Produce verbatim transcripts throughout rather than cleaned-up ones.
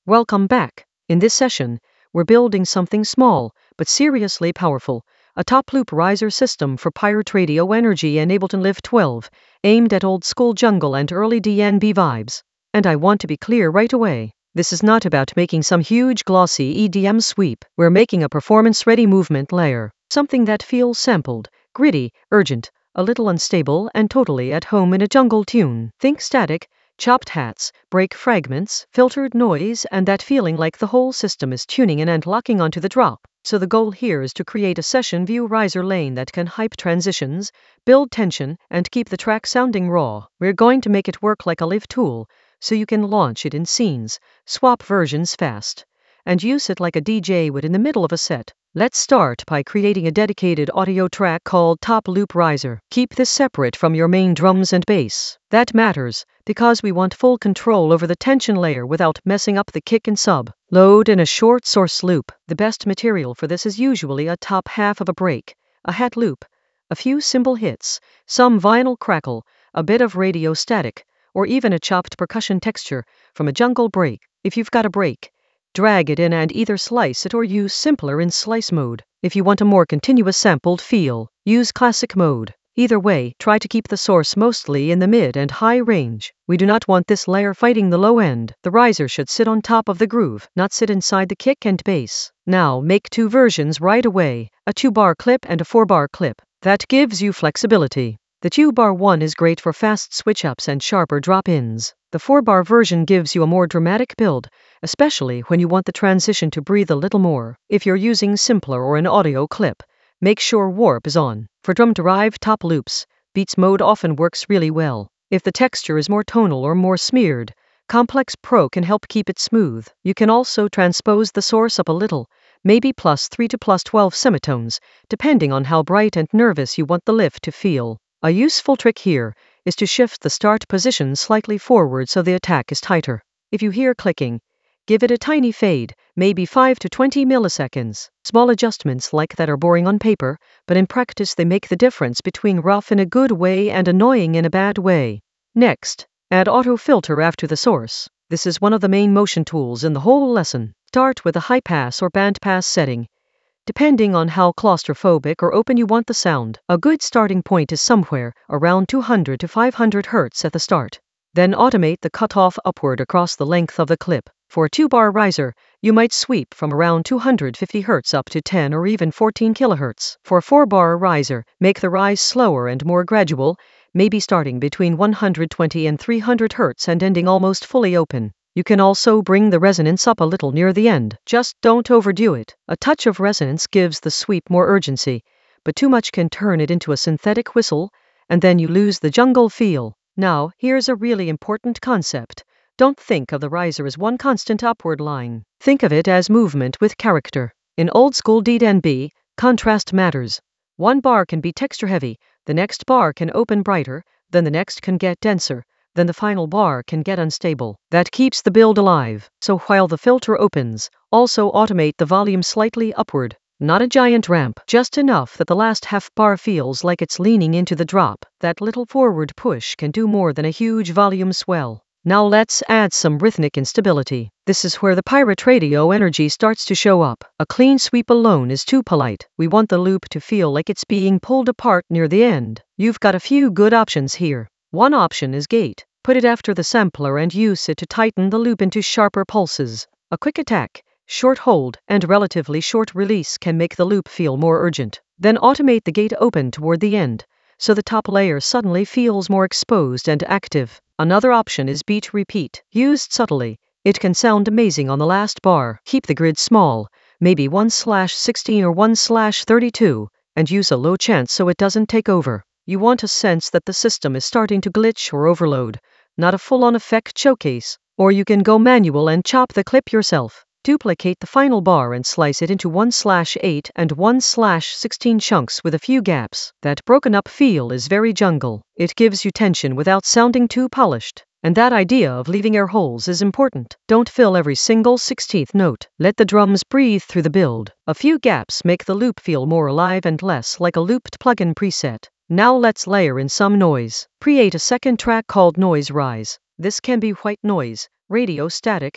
Welcome back. In this session, we're building something small, but seriously powerful, a top loop riser system for Pirate Radio Energy and Ableton Live twelve, aimed at old school jungle and early D N B vibes. And I want to be clear right away. This is not about making some huge glossy E D M sweep. We're making a performance-ready movement layer, something that feels sampled, gritty, urgent, a little unstable, and totally at home in a jungle tune. Think static, chopped hats, break fragments, filtered noise, and that feeling like the whole system is tuning in and locking onto the drop. So the goal here is to create a session view riser lane that can hype transitions, build tension, and keep the track sounding raw. We're going to make it work like a live tool, so you can launch it in scenes, swap versions fast, and use it like a D J would in the middle of a set. Let's start by creating a dedicated audio track called Top Loop Riser. Keep this separate from your main drums and bass. That matters, because we want full control over the tension layer without messing up the kick and sub. Load in a short source loop. The best material for this is usually a top half of a break, a hat loop, a few cymbal hits, some vinyl crackle, a bit of radio static, or even a chopped percussion texture from a jungle break. If you've got a break, drag it in and either slice it or use simpler in slice mode. If you want a more continuous sampled feel, use classic mode. Either way, try to keep the source mostly in the mid and high range. We do not want this layer fighting the low end. The riser should sit on top of the groove, not sit inside the kick and bass. Now, make two versions right away, a two-bar clip and a four-bar clip. That gives you flexibility. The two-bar one is great for fast switch-ups and sharper drop-ins. The four-bar version gives you a more dramatic build, especially when you want the transition to breathe a little more. If you're using simpler or an audio clip, make sure warp is on. For drum-derived top loops, Beats mode often works really well. If the texture is more tonal or more smeared, Complex Pro can help keep it smooth. You can also transpose the source up a little, maybe plus three to plus twelve semitones, depending on how bright and nervous you want the lift to feel. A useful trick here is to shift the start position slightly forward so the attack is tighter. If you hear clicking, give it a tiny fade, maybe five to twenty milliseconds. Small adjustments like that are boring on paper, but in practice they make the difference between rough in a good way and annoying in a bad way. Next, add auto filter after the source. This is one of the main motion tools in the whole lesson. Start with a high pass or band pass setting, depending on how claustrophobic or open you want the sound. A good starting point is somewhere around two hundred to five hundred hertz at the start. Then automate the cutoff upward across the length of the clip. For a two-bar riser, you might sweep from around two hundred fifty hertz up to ten or even fourteen kilohertz. For a four-bar riser, make the rise slower and more gradual, maybe starting between one hundred twenty and three hundred hertz and ending almost fully open. You can also bring the resonance up a little near the end. Just don't overdo it. A touch of resonance gives the sweep more urgency, but too much can turn it into a synthetic whistle, and then you lose the jungle feel. Now, here's a really important concept. Don't think of the riser as one constant upward line. Think of it as movement with character. In old school D N B, contrast matters. One bar can be texture heavy, the next bar can open brighter, then the next can get denser, then the final bar can get unstable. That keeps the build alive. So while the filter opens, also automate the volume slightly upward. Not a giant ramp, just enough that the last half bar feels like it's leaning into the drop. That little forward push can do more than a huge volume swell. Now let's add some rhythmic instability. This is where the Pirate Radio energy starts to show up. A clean sweep alone is too polite. We want the loop to feel like it's being pulled apart near the end. You've got a few good options here. One option is gate. Put it after the sampler and use it to tighten the loop into sharper pulses. A quick attack, short hold, and relatively short release can make the loop feel more urgent. Then automate the gate open toward the end, so the top layer suddenly feels more exposed and active. Another option is beat repeat. Used subtly, it can sound amazing on the last bar. Keep the grid small, maybe one slash sixteen or one slash thirty-two, and use a low chance so it doesn't take over. You want a sense that the system is starting to glitch or overload, not a full-on effect showcase. Or you can go manual and chop the clip yourself. Duplicate the final bar and slice it into one slash eight and one slash sixteen chunks with a few gaps. That broken up feel is very jungle. It gives you tension without sounding too polished. And that idea of leaving air holes is important. Don't fill every single sixteenth note. Let the drums breathe through the build. A few gaps make the loop feel more alive and less like a looped plugin preset. Now let's layer in some noise. Create a second track called Noise Rise. This can be white noise, radio static,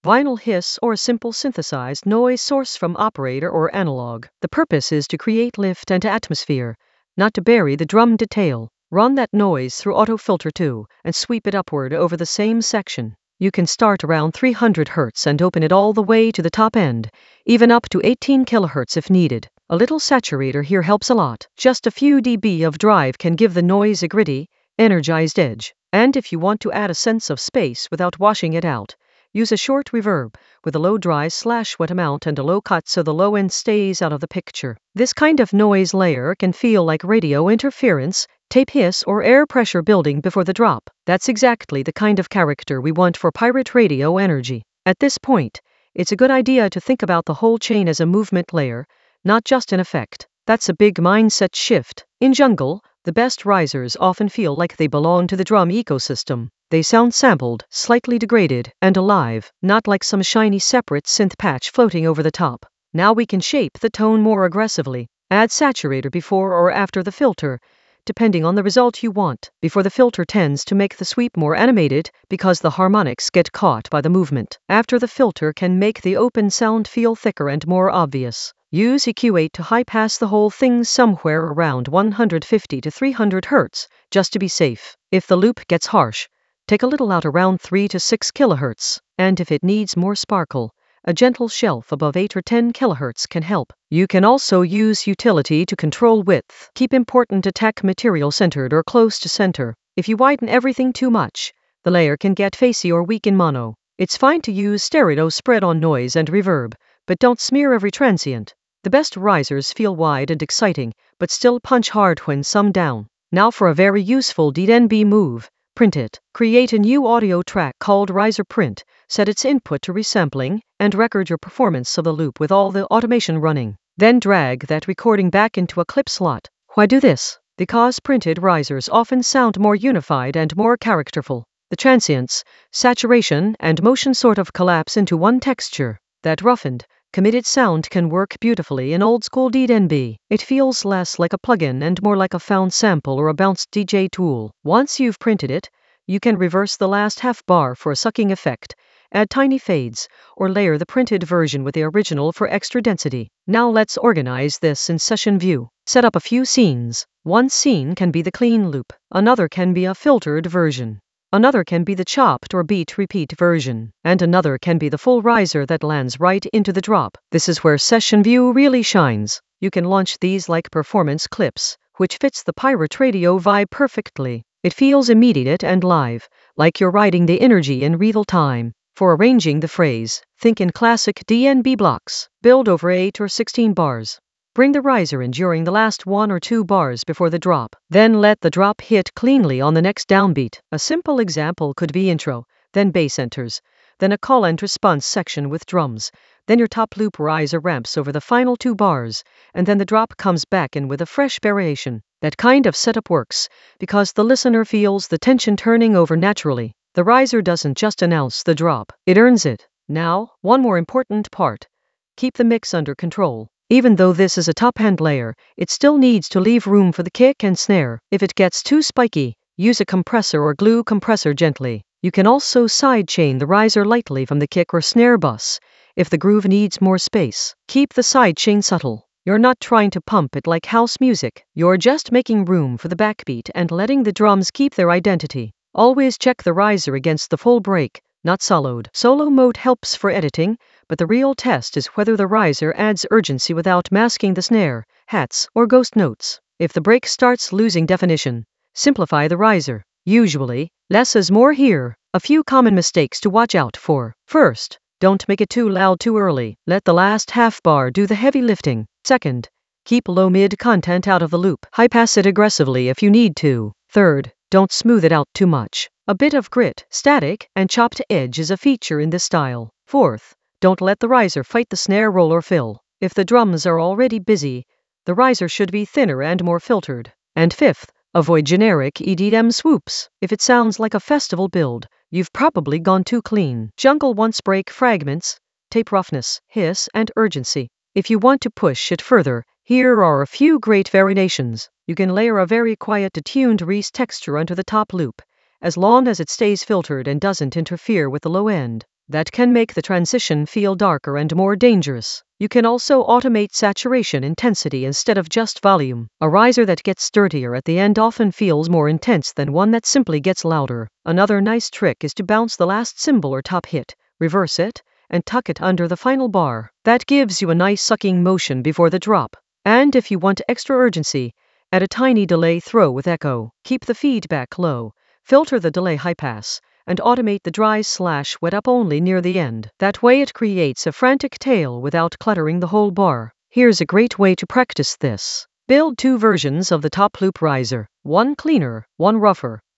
vinyl hiss, or a simple synthesized noise source from operator or analog. The purpose is to create lift and atmosphere, not to bury the drum detail. Run that noise through auto filter too, and sweep it upward over the same section. You can start around three hundred hertz and open it all the way to the top end, even up to eighteen kilohertz if needed. A little saturator here helps a lot. Just a few dB of drive can give the noise a gritty, energized edge. And if you want to add a sense of space without washing it out, use a short reverb with a low dry slash wet amount and a low cut so the low end stays out of the picture. This kind of noise layer can feel like radio interference, tape hiss, or air pressure building before the drop. That's exactly the kind of character we want for pirate radio energy. At this point, it's a good idea to think about the whole chain as a movement layer, not just an effect. That's a big mindset shift. In jungle, the best risers often feel like they belong to the drum ecosystem. They sound sampled, slightly degraded, and alive, not like some shiny separate synth patch floating over the top. Now we can shape the tone more aggressively. Add saturator before or after the filter, depending on the result you want. Before the filter tends to make the sweep more animated because the harmonics get caught by the movement. After the filter can make the open sound feel thicker and more obvious. Use E Q eight to high-pass the whole thing somewhere around one hundred fifty to three hundred hertz, just to be safe. If the loop gets harsh, take a little out around three to six kilohertz, and if it needs more sparkle, a gentle shelf above eight or ten kilohertz can help. You can also use utility to control width. Keep important attack material centered or close to center. If you widen everything too much, the layer can get facey or weak in mono. It's fine to use stereo spread on noise and reverb, but don't smear every transient. The best risers feel wide and exciting, but still punch hard when summed down. Now for a very useful D N B move. Print it. Create a new audio track called Riser Print, set its input to resampling, and record your performance of the loop with all the automation running. Then drag that recording back into a clip slot. Why do this? Because printed risers often sound more unified and more characterful. The transients, saturation, and motion sort of collapse into one texture. That roughened, committed sound can work beautifully in old-school D N B. It feels less like a plugin and more like a found sample or a bounced D J tool. Once you've printed it, you can reverse the last half bar for a sucking effect, add tiny fades, or layer the printed version with the original for extra density. Now let's organize this in session view. Set up a few scenes. One scene can be the clean loop, another can be a filtered version. Another can be the chopped or beat repeat version, and another can be the full riser that lands right into the drop. This is where session view really shines. You can launch these like performance clips, which fits the pirate radio vibe perfectly. It feels immediate and live, like you're riding the energy in real time. For arranging the phrase, think in classic D N B blocks. Build over eight or sixteen bars. Bring the riser in during the last one or two bars before the drop. Then let the drop hit cleanly on the next downbeat. A simple example could be intro, then bass enters, then a call and response section with drums, then your top loop riser ramps over the final two bars, and then the drop comes back in with a fresh variation. That kind of setup works, because the listener feels the tension turning over naturally. The riser doesn't just announce the drop, it earns it. Now, one more important part. Keep the mix under control. Even though this is a top-end layer, it still needs to leave room for the kick and snare. If it gets too spiky, use a compressor or glue compressor gently. You can also sidechain the riser lightly from the kick or snare bus, if the groove needs more space. Keep the sidechain subtle. You're not trying to pump it like house music. You're just making room for the backbeat and letting the drums keep their identity. Always check the riser against the full break, not soloed. Solo mode helps for editing, but the real test is whether the riser adds urgency without masking the snare, hats, or ghost notes. If the break starts losing definition, simplify the riser. Usually, less is more here. A few common mistakes to watch out for. First, don't make it too loud too early. Let the last half bar do the heavy lifting. Second, keep low-mid content out of the loop. High-pass it aggressively if you need to. Third, don't smooth it out too much. A bit of grit, static, and chopped edge is a feature in this style. Fourth, don't let the riser fight the snare roll or fill. If the drums are already busy, the riser should be thinner and more filtered. And fifth, avoid generic E D M swoops. If it sounds like a festival build, you've probably gone too clean. Jungle wants break fragments, tape roughness, hiss, and urgency. If you want to push it further, here are a few great variations. You can layer a very quiet detuned Reese texture onto the top loop, as long as it stays filtered and doesn't interfere with the low end. That can make the transition feel darker and more dangerous. You can also automate saturation intensity instead of just volume. A riser that gets dirtier at the end often feels more intense than one that simply gets louder. Another nice trick is to bounce the last cymbal or top hit, reverse it, and tuck it under the final bar. That gives you a nice sucking motion before the drop. And if you want extra urgency, add a tiny delay throw with echo. Keep the feedback low, filter the delay high pass, and automate the dry slash wet up only near the end. That way it creates a frantic tail without cluttering the whole bar. Here's a great way to practice this. Build two versions of the top loop riser, one cleaner, one rougher.